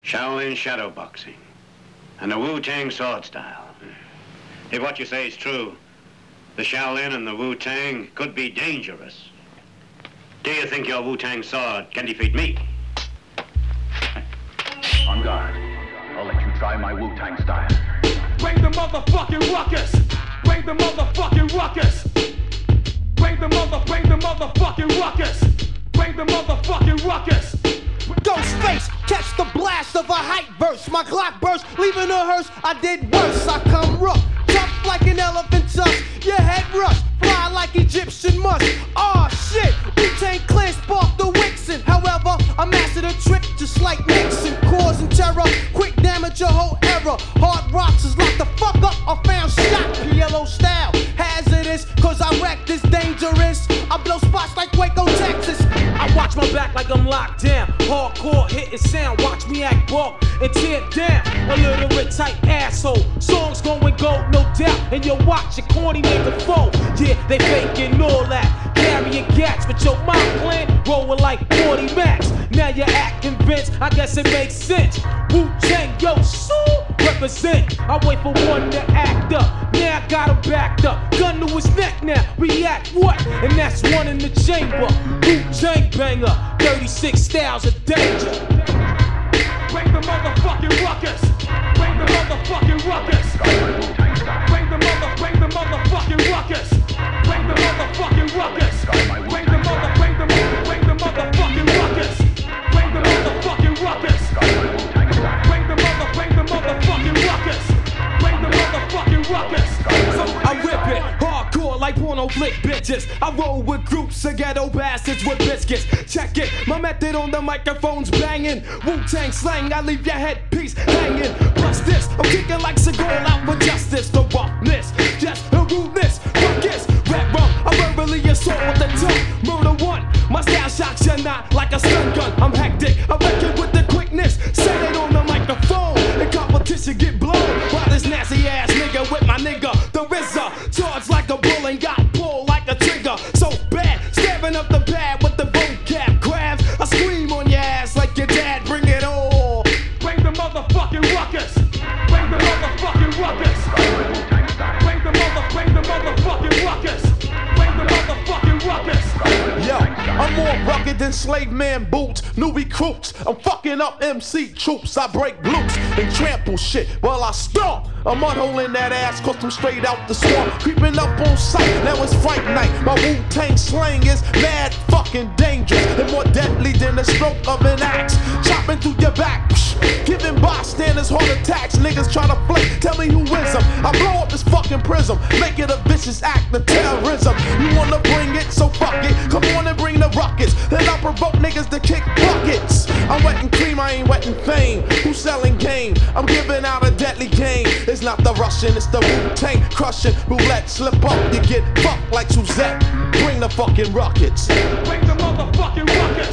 Shaolin shadow boxing and the Wu-Tang sword style. If what you say is true, the Shaolin and the Wu-Tang could be dangerous. Do you think your Wu-Tang sword can defeat me? On guard. I'll let you try my Wu-Tang style. Bring the motherfucking ruckus! Bring the motherfucking ruckus! Bring the motherfucking ruckus! Bring the motherfucking ruckus! Ghostface, catch the blast of a hype verse. My Glock burst, leaving a hearse. I did worse. I come rough, tough like an elephant tusk. Your head rush, fly like Egyptian musk. Aw shit, Wu-Tang Clan sparked the Wixen. However, I mastered a trick just like Nixon, causing terror, quick damage your whole era. Hard rocks is locked the fuck up. I found shot, PLO style, hazardous, cause I wreck this dangerous. I blow spots like Waco, Texas. I watch my back like I'm locked down. Hardcore hitting sound, watch me act broke and tear down. A literate type asshole. Songs going gold, no doubt. And you watch your corny nigga foe. Yeah, they faking all that. Carrying gats, but your mind plan rolling like 40 max. Now you act convinced, I guess it makes sense. Wu-Tang, yo, so represent. I wait for one to act up. Now I got him backed up. Gun to his neck now, react what? And that's one in the chamber. Wu-Tang banger, 36 styles of danger. Bring the motherfucking ruckus! Bring the motherfucking ruckus! Bring the motherfucking ruckus! Bring the motherfucking ruckus! Bring the motherfucking ruckus! Bring the motherfucking ruckus! Bring the motherfucking ruckus! Bring the motherfucking ruckus! I rip it, hardcore like porno flick bitches. I roll with groups of ghetto bastards with biscuits. Check it, my method on the microphone's banging. Wu-Tang slang, I leave your headpiece hanging. Plus this, I'm kicking like Seagal out for justice. The roughness, just the rudeness. Ruckus, rap rum, I verbally assault with the tongue. Murder one, my style shocks you not like a stun gun. I'm hectic, I wreck it with the quickness. Say it on the microphone, the competition get blown. While this nasty ass nigga with my nigga, the RZA, charged like a bull and got pulled like a trigger. So bad, stabbing up the pad with the vocab crabs. I scream on your ass like your dad, bring it on. Bring the motherfucking ruckus! Bring the motherfucking ruckus! Bring the motherfucking ruckus! Bring the motherfucking ruckus! Yo, I'm more rugged than slave man boots, new recruits. I'm fucking up MC troops. I break loops and trample shit while I stomp. I'm mudholing that ass cause I'm straight out the swamp. Creeping up on sight, now it's fight night. My Wu-Tang slang is mad fucking dangerous and more deadly than the stroke of an axe. Chopping through your back, giving bystanders heart attacks. Niggas try to flake, tell me who is them. I blow up this fucking prism, make it a vicious act of terrorism. You wanna bring it, so fuck it. Come on and bring the rockets, then I'll provoke niggas to kick buckets. I'm wetting cream, I ain't wetting fame. Who's selling game? I'm giving out a deadly game. It's not the Russian, it's the Wu-Tang crushing. Roulette, slip up, you get fucked like Suzette. Bring the fucking rockets. Bring the motherfucking ruckus!